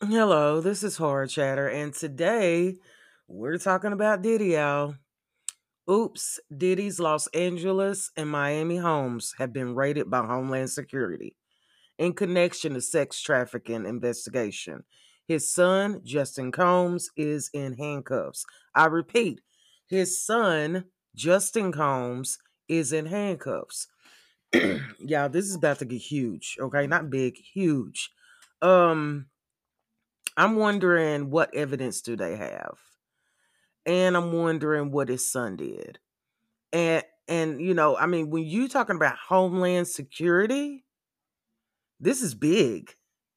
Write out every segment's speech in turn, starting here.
Hello, this is Horror Chatter, and today we're talking about Diddy, y'all. Oops, Diddy's Los Angeles and Miami homes have been raided by Homeland Security in connection to sex trafficking investigation. His son, Justin Combs, is in handcuffs. I repeat, his son, Justin Combs, is in handcuffs. Y'all, this is about to get huge, okay? Not big, huge. Um, I'm wondering what evidence do they have? And I'm wondering what his son did. I mean, when you talking about Homeland Security, this is big.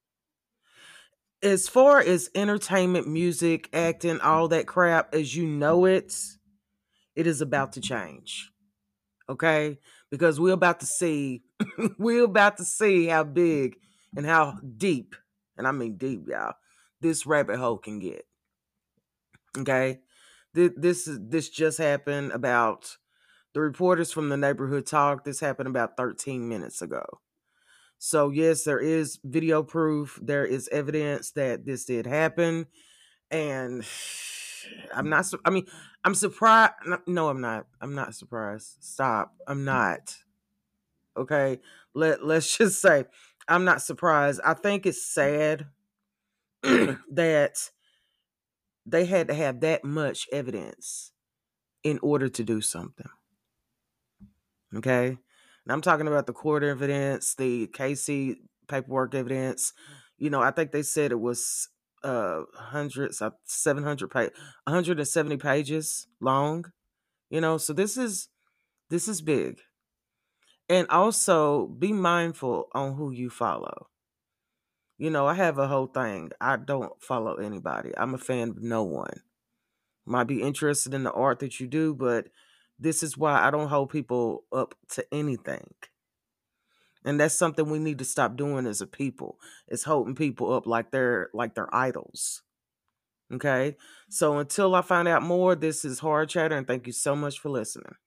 As far as entertainment, music, acting, all that crap as you know it is about to change. Okay? Because we're about to see how big and how deep, and I mean deep, y'all, this rabbit hole can get. Okay? This just happened about the reporters from the neighborhood talk. This happened about 13 minutes ago. So yes, there is video proof. There is evidence that this did happen, and I'm not. I mean, I'm surprised. No, I'm not. I'm not surprised. Stop. I'm not. Okay. Let's just say I'm not surprised. I think it's sad that they had to have that much evidence in order to do something. Okay. And I'm talking about the court evidence, the Casey paperwork evidence. I think they said it was hundreds of 170 pages long. So this is big. And also be mindful on who you follow. I have a whole thing. I don't follow anybody. I'm a fan of no one. Might be interested in the art that you do, but this is why I don't hold people up to anything. And that's something we need to stop doing as a people. Is holding people up like they're idols. Okay? So until I find out more, this is Hard Chatter, and thank you so much for listening.